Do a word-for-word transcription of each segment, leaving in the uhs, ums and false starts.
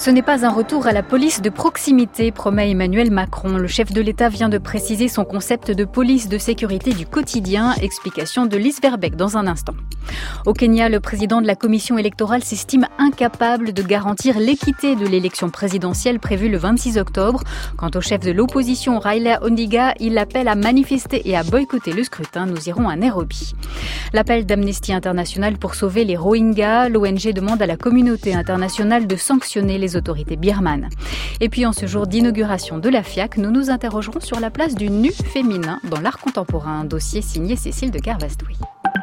Ce n'est pas un retour à la police de proximité, promet Emmanuel Macron. Le chef de l'État vient de préciser son concept de police de sécurité du quotidien. Explication de Lise Verbeek dans un instant. Au Kenya, le président de la commission électorale s'estime incapable de garantir l'équité de l'élection présidentielle prévue le vingt-six octobre. Quant au chef de l'opposition, Raila Odinga, il appelle à manifester et à boycotter le scrutin. Nous irons à Nairobi. L'appel d'Amnesty International pour sauver les Rohingyas. L'O N G demande à la communauté internationale de sanctionner les autorités birmanes. Et puis en ce jour d'inauguration de la F I A C, nous nous interrogerons sur la place du nu féminin dans l'art contemporain. Un dossier signé Cécile de Carvastoui.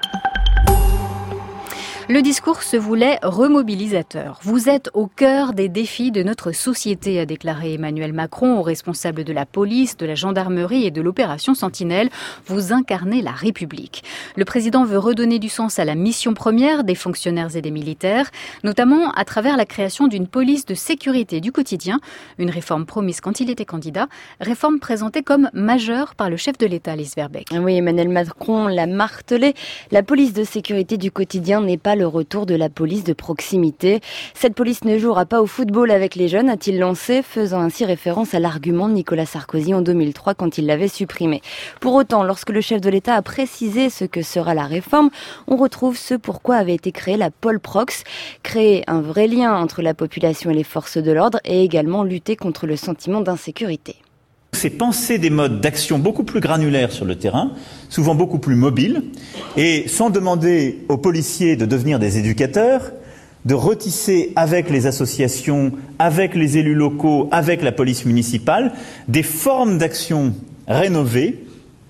Le discours se voulait remobilisateur. Vous êtes au cœur des défis de notre société, a déclaré Emmanuel Macron aux responsables de la police, de la gendarmerie et de l'opération Sentinelle. Vous incarnez la République. Le président veut redonner du sens à la mission première des fonctionnaires et des militaires, notamment à travers la création d'une police de sécurité du quotidien, une réforme promise quand il était candidat, réforme présentée comme majeure par le chef de l'État, Lise Verbeek. Oui, Emmanuel Macron l'a martelé. La police de sécurité du quotidien n'est pas le retour de la police de proximité. Cette police ne jouera pas au football avec les jeunes, a-t-il lancé, faisant ainsi référence à l'argument de Nicolas Sarkozy en deux mille trois quand il l'avait supprimé. Pour autant, lorsque le chef de l'État a précisé ce que sera la réforme, on retrouve ce pourquoi avait été créée la Polprox, créer un vrai lien entre la population et les forces de l'ordre et également lutter contre le sentiment d'insécurité. C'est penser des modes d'action beaucoup plus granulaires sur le terrain, souvent beaucoup plus mobiles, et sans demander aux policiers de devenir des éducateurs, de retisser avec les associations, avec les élus locaux, avec la police municipale, des formes d'action rénovées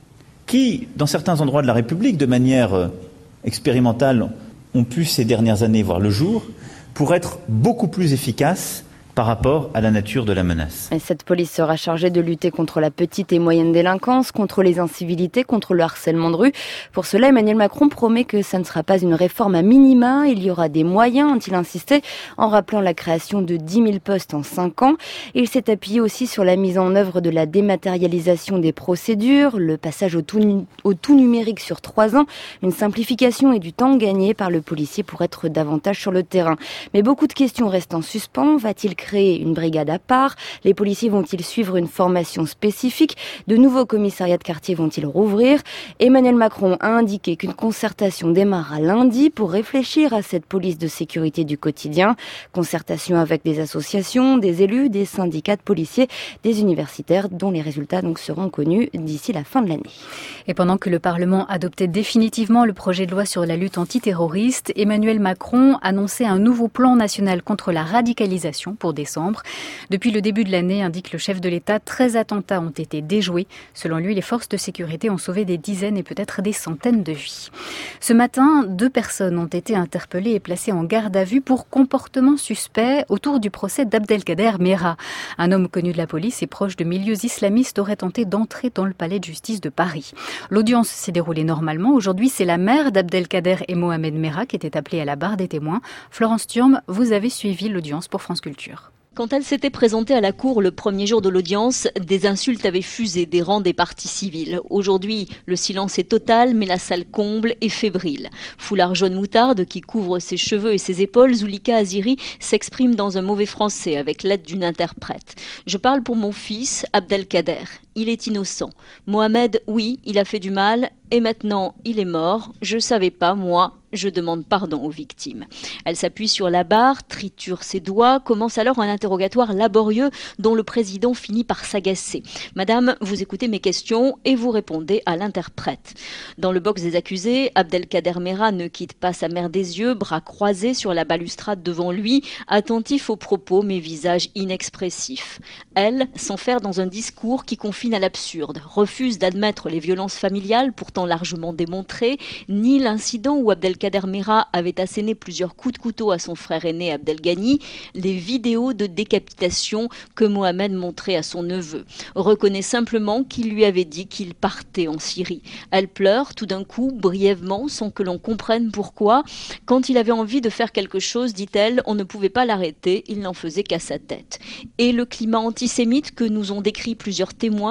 qui, dans certains endroits de la République, de manière expérimentale, ont pu ces dernières années voir le jour, pour être beaucoup plus efficaces par rapport à la nature de la menace. Et cette police sera chargée de lutter contre la petite et moyenne délinquance, contre les incivilités, contre le harcèlement de rue. Pour cela, Emmanuel Macron promet que ça ne sera pas une réforme à minima. Il y aura des moyens, ont-il insisté, en rappelant la création de dix mille postes en cinq ans. Il s'est appuyé aussi sur la mise en œuvre de la dématérialisation des procédures, le passage au tout, au tout numérique sur trois ans, une simplification et du temps gagné par le policier pour être davantage sur le terrain. Mais beaucoup de questions restent en suspens. Va-t-il créer créer une brigade à part? Les policiers vont-ils suivre une formation spécifique? De nouveaux commissariats de quartier vont-ils rouvrir? Emmanuel Macron a indiqué qu'une concertation démarrera lundi pour réfléchir à cette police de sécurité du quotidien. Concertation avec des associations, des élus, des syndicats de policiers, des universitaires dont les résultats donc seront connus d'ici la fin de l'année. Et pendant que le Parlement adoptait définitivement le projet de loi sur la lutte antiterroriste, Emmanuel Macron annonçait un nouveau plan national contre la radicalisation pour décembre. Depuis le début de l'année, indique le chef de l'État, treize attentats ont été déjoués. Selon lui, les forces de sécurité ont sauvé des dizaines et peut-être des centaines de vies. Ce matin, deux personnes ont été interpellées et placées en garde à vue pour comportement suspect autour du procès d'Abdelkader Mera. Un homme connu de la police et proche de milieux islamistes aurait tenté d'entrer dans le palais de justice de Paris. L'audience s'est déroulée normalement. Aujourd'hui, c'est la mère d'Abdelkader et Mohamed Mera qui était appelée à la barre des témoins. Florence Thurm, vous avez suivi l'audience pour France Culture. Quand elle s'était présentée à la cour le premier jour de l'audience, des insultes avaient fusé des rangs des parties civiles. Aujourd'hui, le silence est total, mais la salle comble et fébrile. Foulard jaune moutarde qui couvre ses cheveux et ses épaules, Zulika Aziri s'exprime dans un mauvais français avec l'aide d'une interprète. Je parle pour mon fils, Abdelkader. Il est innocent. Mohamed, oui, il a fait du mal. Et maintenant, il est mort. Je savais pas, moi. Je demande pardon aux victimes. Elle s'appuie sur la barre, triture ses doigts, commence alors un interrogatoire laborieux dont le président finit par s'agacer. Madame, vous écoutez mes questions et vous répondez à l'interprète. Dans le box des accusés, Abdelkader Mera ne quitte pas sa mère des yeux, bras croisés sur la balustrade devant lui, attentif aux propos mais visage inexpressif. Elle s'enferre dans un discours qui confine à l'absurde, refuse d'admettre les violences familiales pourtant largement démontrées, ni l'incident où Abdelkader Mera avait asséné plusieurs coups de couteau à son frère aîné Abdelghani, les vidéos de décapitation que Mohamed montrait à son neveu. Reconnaît simplement qu'il lui avait dit qu'il partait en Syrie. Elle pleure tout d'un coup, brièvement, sans que l'on comprenne pourquoi. Quand il avait envie de faire quelque chose, dit-elle, on ne pouvait pas l'arrêter, il n'en faisait qu'à sa tête. Et le climat antisémite que nous ont décrit plusieurs témoins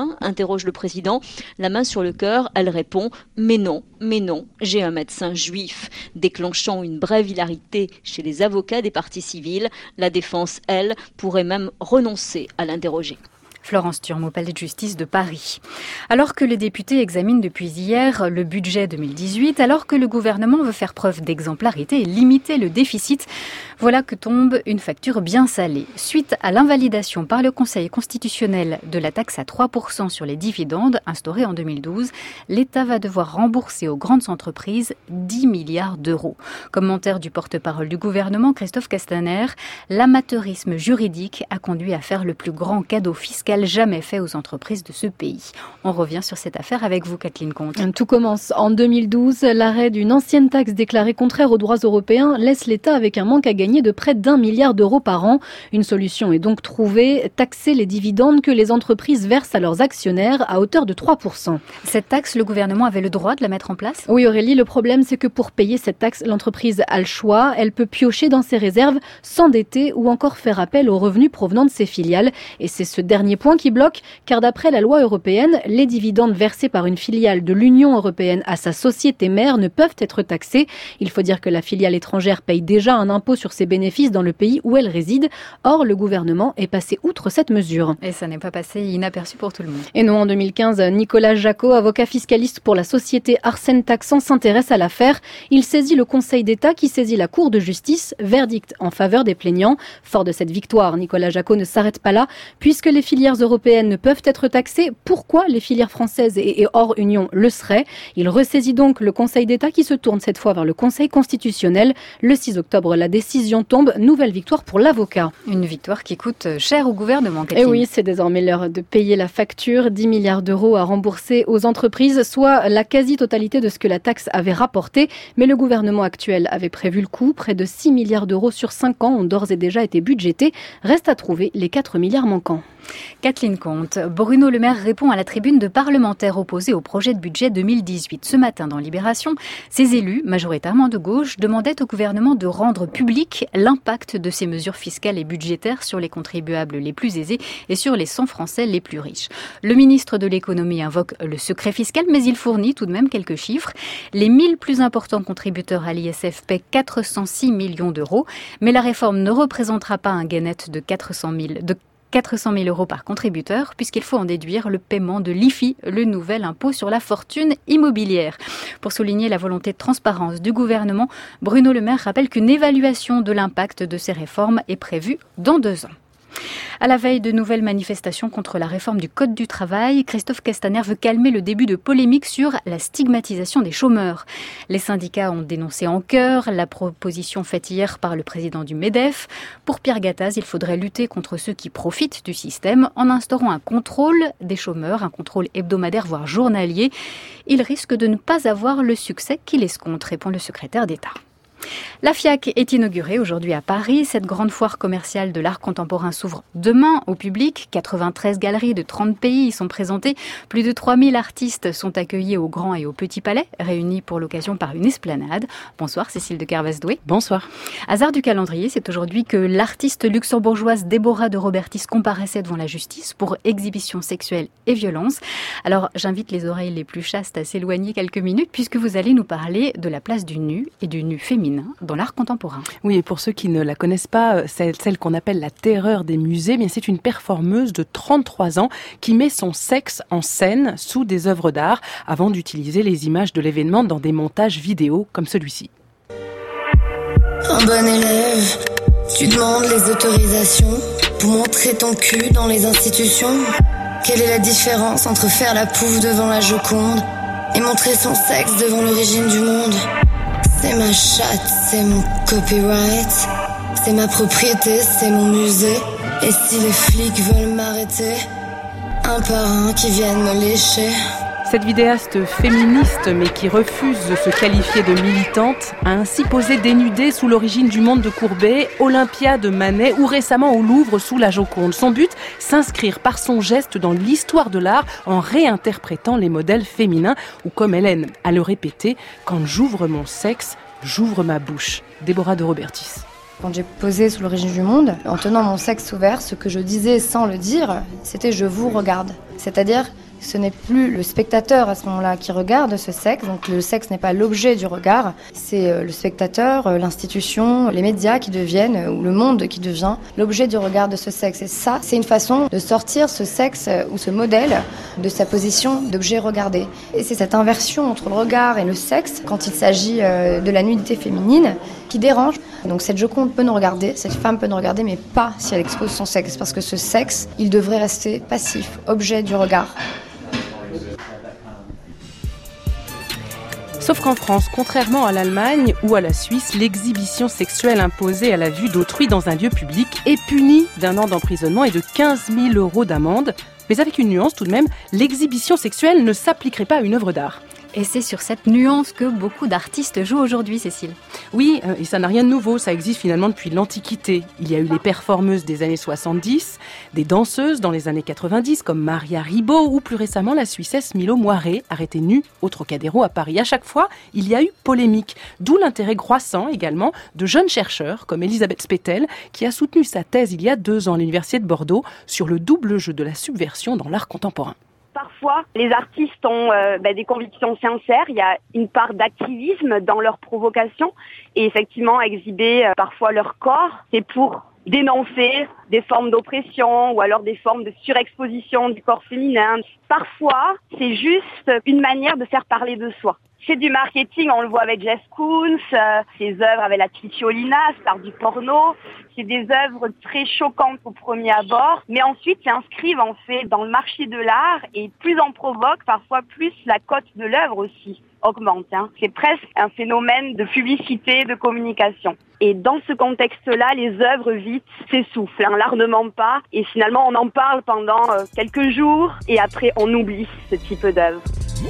ça ?» interroge le président. La main sur le cœur, elle répond « Mais non, mais non, j'ai un médecin juif », déclenchant une brève hilarité chez les avocats des parties civiles. La défense, elle, pourrait même renoncer à l'interroger. Florence Turme au Palais de justice de Paris. Alors que les députés examinent depuis hier le budget deux mille dix-huit, alors que le gouvernement veut faire preuve d'exemplarité et limiter le déficit, voilà que tombe une facture bien salée. Suite à l'invalidation par le Conseil constitutionnel de la taxe à trois pour cent sur les dividendes instaurée en deux mille douze, l'État va devoir rembourser aux grandes entreprises dix milliards d'euros. Commentaire du porte-parole du gouvernement, Christophe Castaner, l'amateurisme juridique a conduit à faire le plus grand cadeau fiscal jamais fait aux entreprises de ce pays. On revient sur cette affaire avec vous, Kathleen Comte. Tout commence en deux mille douze. L'arrêt d'une ancienne taxe déclarée contraire aux droits européens laisse l'État avec un manque à gagner de près d'un milliard d'euros par an. Une solution est donc trouvée, taxer les dividendes que les entreprises versent à leurs actionnaires à hauteur de trois pour cent. Cette taxe, le gouvernement avait le droit de la mettre en place ? Oui Aurélie, le problème c'est que pour payer cette taxe, l'entreprise a le choix. Elle peut piocher dans ses réserves, s'endetter ou encore faire appel aux revenus provenant de ses filiales. Et c'est ce dernier point qui bloque, car d'après la loi européenne, les dividendes versés par une filiale de l'Union européenne à sa société mère ne peuvent être taxés. Il faut dire que la filiale étrangère paye déjà un impôt sur ses bénéfices dans le pays où elle réside. Or, le gouvernement est passé outre cette mesure. Et ça n'est pas passé inaperçu pour tout le monde. Et non, en deux mille quinze, Nicolas Jacot, avocat fiscaliste pour la société Arsène Taxan, s'intéresse à l'affaire. Il saisit le Conseil d'État qui saisit la Cour de justice, verdict en faveur des plaignants. Fort de cette victoire, Nicolas Jacot ne s'arrête pas là, puisque les filières européennes ne peuvent être taxées. Pourquoi les filières françaises et hors Union le seraient ? Il ressaisit donc le Conseil d'État qui se tourne cette fois vers le Conseil constitutionnel. Le six octobre, la décision tombe. Nouvelle victoire pour l'avocat. Une victoire qui coûte cher au gouvernement, Kathleen. Et oui, c'est désormais l'heure de payer la facture. dix milliards d'euros à rembourser aux entreprises, soit la quasi-totalité de ce que la taxe avait rapporté. Mais le gouvernement actuel avait prévu le coup. Près de six milliards d'euros sur cinq ans ont d'ores et déjà été budgétés. Reste à trouver les quatre milliards manquants. Kathleen Comte, Bruno Le Maire répond à la tribune de parlementaires opposés au projet de budget deux mille dix-huit. Ce matin, dans Libération, ces élus, majoritairement de gauche, demandaient au gouvernement de rendre public l'impact de ces mesures fiscales et budgétaires sur les contribuables les plus aisés et sur les cent Français les plus riches. Le ministre de l'économie invoque le secret fiscal, mais il fournit tout de même quelques chiffres. Les mille plus importants contributeurs à l'I S F paient quatre cent six millions d'euros, mais la réforme ne représentera pas un gain net de quatre cent mille de quatre cent mille euros par contributeur, puisqu'il faut en déduire le paiement de l'I F I, le nouvel impôt sur la fortune immobilière. Pour souligner la volonté de transparence du gouvernement, Bruno Le Maire rappelle qu'une évaluation de l'impact de ces réformes est prévue dans deux ans. À la veille de nouvelles manifestations contre la réforme du Code du travail, Christophe Castaner veut calmer le début de polémique sur la stigmatisation des chômeurs. Les syndicats ont dénoncé en chœur la proposition faite hier par le président du MEDEF. Pour Pierre Gattaz, il faudrait lutter contre ceux qui profitent du système en instaurant un contrôle des chômeurs, un contrôle hebdomadaire voire journalier. Il risque de ne pas avoir le succès qu'il escompte, répond le secrétaire d'État. La FIAC est inaugurée aujourd'hui à Paris. Cette grande foire commerciale de l'art contemporain s'ouvre demain au public. quatre-vingt-treize galeries de trente pays y sont présentées. Plus de trois mille artistes sont accueillis au Grand et au Petit Palais, réunis pour l'occasion par une esplanade. Bonsoir Cécile de Carvaz-Doué. Bonsoir. Hasard du calendrier, c'est aujourd'hui que l'artiste luxembourgeoise Déborah de Robertis comparaissait devant la justice pour exhibition sexuelle et violence. Alors j'invite les oreilles les plus chastes à s'éloigner quelques minutes puisque vous allez nous parler de la place du nu et du nu féminin dans l'art contemporain. Oui, et pour ceux qui ne la connaissent pas, c'est celle qu'on appelle la terreur des musées. Bien, c'est une performeuse de trente-trois ans qui met son sexe en scène sous des œuvres d'art avant d'utiliser les images de l'événement dans des montages vidéo comme celui-ci. Un bon élève, tu demandes les autorisations pour montrer ton cul dans les institutions. Quelle est la différence entre faire la pouffe devant la Joconde et montrer son sexe devant l'origine du monde? C'est ma chatte, c'est mon copyright. C'est ma propriété, c'est mon musée. Et si les flics veulent m'arrêter, un par un qui viennent me lécher. Cette vidéaste féministe, mais qui refuse de se qualifier de militante, a ainsi posé dénudée sous l'origine du monde de Courbet, Olympia de Manet ou récemment au Louvre sous la Joconde. Son but, s'inscrire par son geste dans l'histoire de l'art en réinterprétant les modèles féminins ou comme Hélène a le répété, quand j'ouvre mon sexe, j'ouvre ma bouche. Déborah de Robertis. Quand j'ai posé sous l'origine du monde, en tenant mon sexe ouvert, ce que je disais sans le dire, c'était « je vous regarde ». C'est-à-dire, ce n'est plus le spectateur à ce moment-là qui regarde ce sexe, donc le sexe n'est pas l'objet du regard, c'est le spectateur, l'institution, les médias qui deviennent, ou le monde qui devient l'objet du regard de ce sexe. Et ça, c'est une façon de sortir ce sexe ou ce modèle de sa position d'objet regardé. Et c'est cette inversion entre le regard et le sexe, quand il s'agit de la nudité féminine, qui dérange. Donc cette Joconde peut nous regarder, cette femme peut nous regarder, mais pas si elle expose son sexe, parce que ce sexe, il devrait rester passif, objet du regard. Sauf qu'en France, contrairement à l'Allemagne ou à la Suisse, l'exhibition sexuelle imposée à la vue d'autrui dans un lieu public est punie d'un an d'emprisonnement et de quinze mille euros d'amende. Mais avec une nuance tout de même, l'exhibition sexuelle ne s'appliquerait pas à une œuvre d'art. Et c'est sur cette nuance que beaucoup d'artistes jouent aujourd'hui, Cécile. Oui, et ça n'a rien de nouveau, ça existe finalement depuis l'Antiquité. Il y a eu les performeuses des années soixante-dix, des danseuses dans les années quatre-vingt-dix, comme Maria Ribot, ou plus récemment la Suissesse Milo Moiré, arrêtée nue au Trocadéro à Paris. À chaque fois, il y a eu polémique, d'où l'intérêt croissant également de jeunes chercheurs comme Elisabeth Spettel, qui a soutenu sa thèse il y a deux ans à l'Université de Bordeaux sur le double jeu de la subversion dans l'art contemporain. Parfois, les artistes ont euh, bah, des convictions sincères, il y a une part d'activisme dans leur provocation et effectivement exhiber euh, parfois leur corps, c'est pour dénoncer des formes d'oppression ou alors des formes de surexposition du corps féminin. Parfois, c'est juste une manière de faire parler de soi. C'est du marketing, on le voit avec Jeff Koons, euh, ses œuvres avec la Titiolina, star du porno. C'est des œuvres très choquantes au premier abord, mais ensuite s'inscrivent en fait dans le marché de l'art et plus on provoque, parfois plus la cote de l'œuvre aussi augmente. Hein. C'est presque un phénomène de publicité, de communication. Et dans ce contexte-là, les œuvres vite s'essoufflent. Hein. L'art ne ment pas et finalement on en parle pendant euh, quelques jours et après on oublie ce type d'œuvre.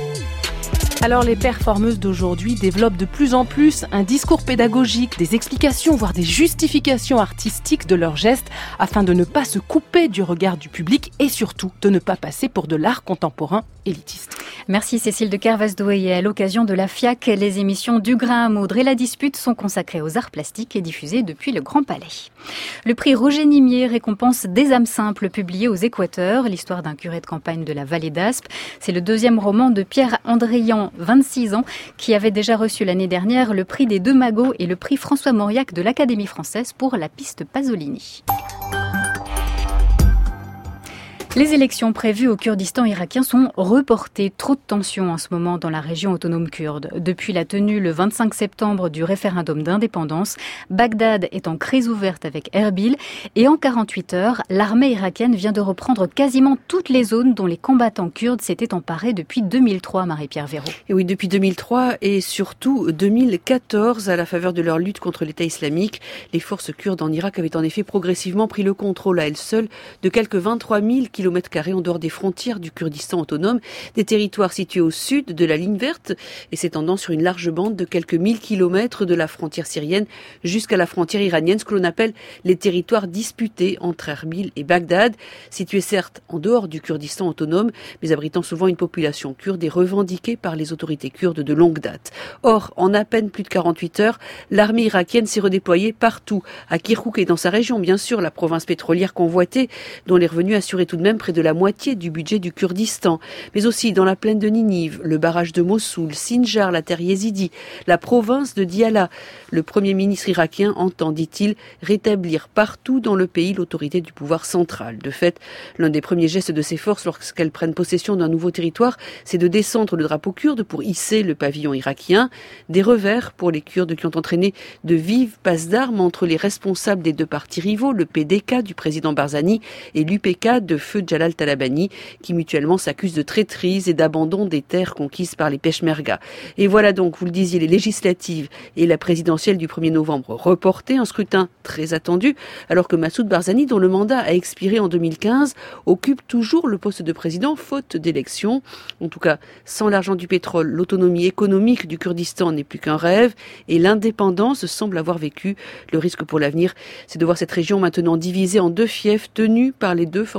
Alors les performeuses d'aujourd'hui développent de plus en plus un discours pédagogique, des explications, voire des justifications artistiques de leurs gestes afin de ne pas se couper du regard du public et surtout de ne pas passer pour de l'art contemporain élitiste. Merci Cécile de Kervasdoué. Et à l'occasion de la F I A C, les émissions Du Grain à Moudre et La Dispute sont consacrées aux arts plastiques et diffusées depuis le Grand Palais. Le prix Roger Nimier récompense Des âmes simples, publié aux Équateurs, l'histoire d'un curé de campagne de la vallée d'Aspe. C'est le deuxième roman de Pierre Andréan, vingt-six ans, qui avait déjà reçu l'année dernière le prix des Deux Magots et le prix François Mauriac de l'Académie française pour La piste Pasolini. Les élections prévues au Kurdistan irakien sont reportées. Trop de tensions en ce moment dans la région autonome kurde. Depuis la tenue le vingt-cinq septembre du référendum d'indépendance, Bagdad est en crise ouverte avec Erbil. Et en quarante-huit heures, l'armée irakienne vient de reprendre quasiment toutes les zones dont les combattants kurdes s'étaient emparés depuis deux mille trois, Marie-Pierre Véraud. Et oui, depuis deux mille trois et surtout deux mille quatorze, à la faveur de leur lutte contre l'État islamique, les forces kurdes en Irak avaient en effet progressivement pris le contrôle à elles seules de quelques vingt-trois mille kilomètres carrés en dehors des frontières du Kurdistan autonome, des territoires situés au sud de la ligne verte et s'étendant sur une large bande de quelques mille kilomètres de la frontière syrienne jusqu'à la frontière iranienne, ce que l'on appelle les territoires disputés entre Erbil et Bagdad, situés certes en dehors du Kurdistan autonome, mais abritant souvent une population kurde et revendiquée par les autorités kurdes de longue date. Or, en à peine plus de quarante-huit heures, l'armée irakienne s'est redéployée partout, à Kirkouk et dans sa région, bien sûr, la province pétrolière convoitée, dont les revenus assuraient tout de même près de la moitié du budget du Kurdistan, mais aussi dans la plaine de Ninive, le barrage de Mossoul, Sinjar, la terre yézidi, la province de Diyala. Le premier ministre irakien entend, dit-il, rétablir partout dans le pays l'autorité du pouvoir central. De fait, l'un des premiers gestes de ces forces lorsqu'elles prennent possession d'un nouveau territoire, c'est de descendre le drapeau kurde pour hisser le pavillon irakien. Des revers pour les Kurdes qui ont entraîné de vives passes d'armes entre les responsables des deux partis rivaux, le P D K du président Barzani et l'U P K de feu Jalal Talabani, qui mutuellement s'accusent de traîtrise et d'abandon des terres conquises par les Peshmerga. Et voilà donc, vous le disiez, les législatives et la présidentielle du premier novembre reportées, un scrutin très attendu, alors que Massoud Barzani, dont le mandat a expiré en deux mille quinze, occupe toujours le poste de président faute d'élection. En tout cas, sans l'argent du pétrole, l'autonomie économique du Kurdistan n'est plus qu'un rêve et l'indépendance semble avoir vécu. Le risque pour l'avenir, c'est de voir cette région maintenant divisée en deux fiefs tenus par les deux formations rivales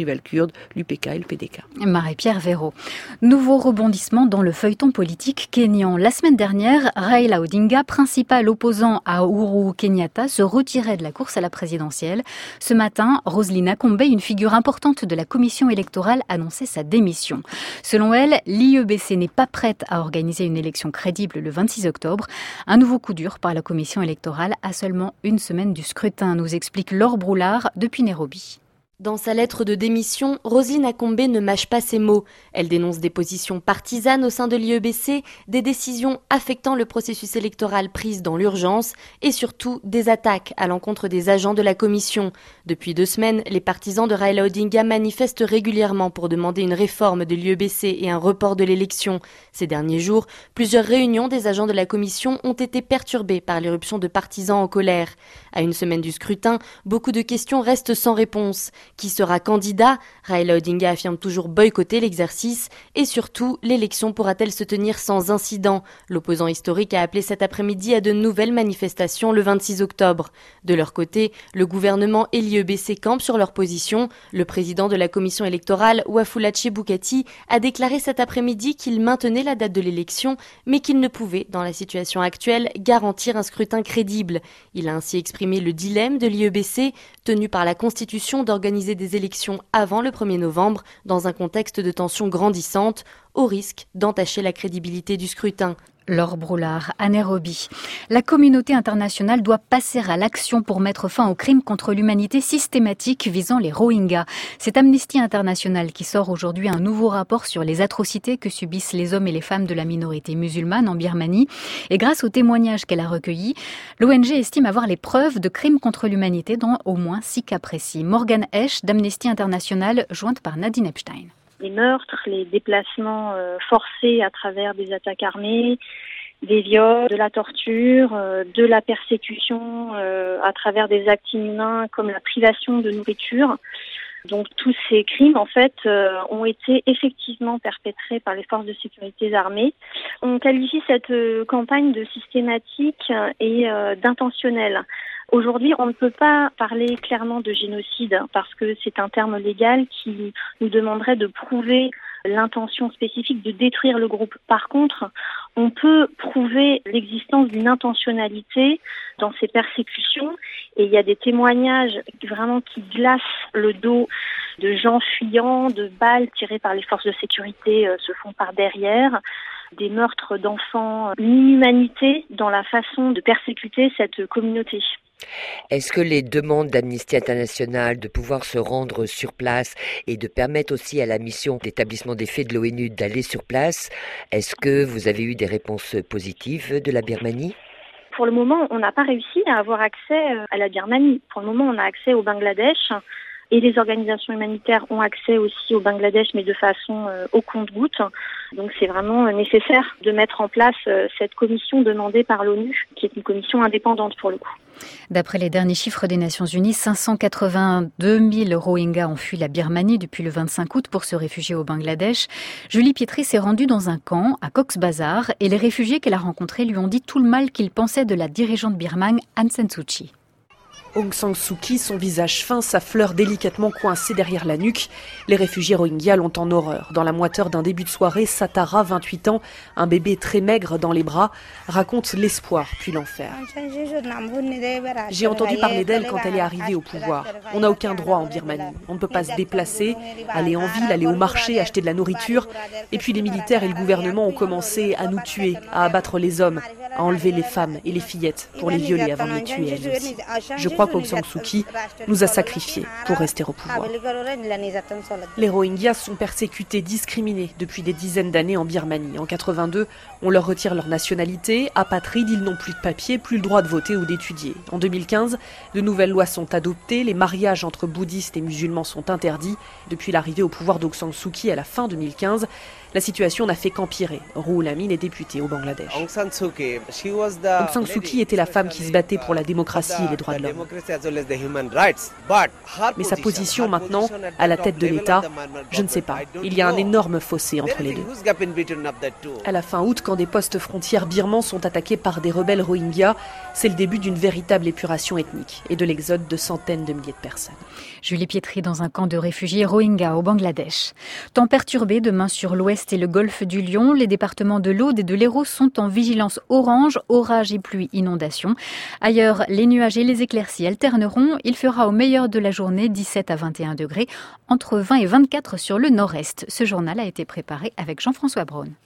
rivales kurdes, l'U P K et le P D K. Marie-Pierre Véraud. Nouveau rebondissement dans le feuilleton politique kényan. La semaine dernière, Raila Odinga, principal opposant à Uhuru Kenyatta, se retirait de la course à la présidentielle. Ce matin, Roselyne Akombe, une figure importante de la commission électorale, annonçait sa démission. Selon elle, l'I E B C n'est pas prête à organiser une élection crédible le vingt-six octobre. Un nouveau coup dur par la commission électorale à seulement une semaine du scrutin, nous explique Laure Broulard depuis Nairobi. Dans sa lettre de démission, Roselyne Akombe ne mâche pas ses mots. Elle dénonce des positions partisanes au sein de l'I E B C, des décisions affectant le processus électoral prises dans l'urgence et surtout des attaques à l'encontre des agents de la commission. Depuis deux semaines, les partisans de Raila Odinga manifestent régulièrement pour demander une réforme de l'I E B C et un report de l'élection. Ces derniers jours, plusieurs réunions des agents de la commission ont été perturbées par l'éruption de partisans en colère. À une semaine du scrutin, beaucoup de questions restent sans réponse. Qui sera candidat? Raila Odinga affirme toujours boycotter l'exercice et surtout, l'élection pourra-t-elle se tenir sans incident? L'opposant historique a appelé cet après-midi à de nouvelles manifestations le vingt-six octobre. De leur côté, le gouvernement et l'I E B C campent sur leur position. Le président de la commission électorale, Wafula Chebukati, a déclaré cet après-midi qu'il maintenait la date de l'élection, mais qu'il ne pouvait, dans la situation actuelle, garantir un scrutin crédible. Il a ainsi exprimé le dilemme de l'I E B C, tenu par la Constitution d'organiser des élections avant le premier novembre, dans un contexte de tensions grandissantes, au risque d'entacher la crédibilité du scrutin. Laure Broulard, à Nairobi. La communauté internationale doit passer à l'action pour mettre fin aux crimes contre l'humanité systématiques visant les Rohingyas. C'est Amnesty International qui sort aujourd'hui un nouveau rapport sur les atrocités que subissent les hommes et les femmes de la minorité musulmane en Birmanie. Et grâce aux témoignages qu'elle a recueillis, l'O N G estime avoir les preuves de crimes contre l'humanité dans au moins six cas précis. Morgane Esch d'Amnesty International, jointe par Nadine Epstein. Les meurtres, les déplacements euh, forcés à travers des attaques armées, des viols, de la torture, euh, de la persécution euh, à travers des actes inhumains comme la privation de nourriture. Donc tous ces crimes en fait euh, ont été effectivement perpétrés par les forces de sécurité armées. On qualifie cette euh, campagne de systématique et euh, d'intentionnelle. Aujourd'hui, on ne peut pas parler clairement de génocide parce que c'est un terme légal qui nous demanderait de prouver l'intention spécifique de détruire le groupe. Par contre, on peut prouver l'existence d'une intentionnalité dans ces persécutions et il y a des témoignages vraiment qui glacent le dos de gens fuyants, de balles tirées par les forces de sécurité euh, se font par derrière, des meurtres d'enfants, une inhumanité dans la façon de persécuter cette communauté. Est-ce que les demandes d'Amnesty International de pouvoir se rendre sur place et de permettre aussi à la mission d'établissement des faits de l'ONU d'aller sur place, est-ce que vous avez eu des réponses positives de la Birmanie ? Pour le moment, on n'a pas réussi à avoir accès à la Birmanie. Pour le moment, on a accès au Bangladesh. Et les organisations humanitaires ont accès aussi au Bangladesh, mais de façon euh, au compte-gouttes. Donc c'est vraiment nécessaire de mettre en place euh, cette commission demandée par l'ONU, qui est une commission indépendante pour le coup. D'après les derniers chiffres des Nations Unies, cinq cent quatre-vingt-deux mille Rohingyas ont fui la Birmanie depuis le vingt-cinq août pour se réfugier au Bangladesh. Julie Pietri s'est rendue dans un camp à Cox's Bazar et les réfugiés qu'elle a rencontrés lui ont dit tout le mal qu'ils pensaient de la dirigeante birmane Aung San Suu Kyi. Aung San Suu Kyi, son visage fin, sa fleur délicatement coincée derrière la nuque. Les réfugiés Rohingyas l'ont en horreur. Dans la moiteur d'un début de soirée, Satara, vingt-huit ans, un bébé très maigre dans les bras, raconte l'espoir puis l'enfer. J'ai entendu parler d'elle quand elle est arrivée au pouvoir. On n'a aucun droit en Birmanie. On ne peut pas se déplacer, aller en ville, aller au marché, acheter de la nourriture. Et puis les militaires et le gouvernement ont commencé à nous tuer, à abattre les hommes, à enlever les femmes et les fillettes pour les violer avant de les tuer elles aussi. Je crois qu'Aung San Suu Kyi nous a sacrifiés pour rester au pouvoir. Les Rohingyas sont persécutés, discriminés depuis des dizaines d'années en Birmanie. En quatre-vingt-deux, on leur retire leur nationalité. Apatrides, ils n'ont plus de papier, plus le droit de voter ou d'étudier. En deux mille quinze, de nouvelles lois sont adoptées. Les mariages entre bouddhistes et musulmans sont interdits. Depuis l'arrivée au pouvoir d'Aung San Suu Kyi à la fin deux mille quinze, La situation n'a fait qu'empirer. Ruhul Amin est députée au Bangladesh. Aung San Suu Kyi, Aung San Suu Kyi était la femme qui se battait pour la démocratie et les droits de l'homme. Mais sa position maintenant, à la tête de l'État, je ne sais pas. Il y a un énorme fossé entre les deux. À la fin août, quand des postes frontières birmans sont attaqués par des rebelles rohingyas, c'est le début d'une véritable épuration ethnique et de l'exode de centaines de milliers de personnes. Julie Pietri dans un camp de réfugiés rohingyas au Bangladesh. Temps perturbé demain sur l'ouest et le golfe du Lion. Les départements de l'Aude et de l'Hérault sont en vigilance orange, orage et pluie, inondation. Ailleurs, les nuages et les éclaircies alterneront. Il fera au meilleur de la journée dix-sept à vingt et un degrés, entre vingt et vingt-quatre sur le nord-est. Ce journal a été préparé avec Jean-François Braun.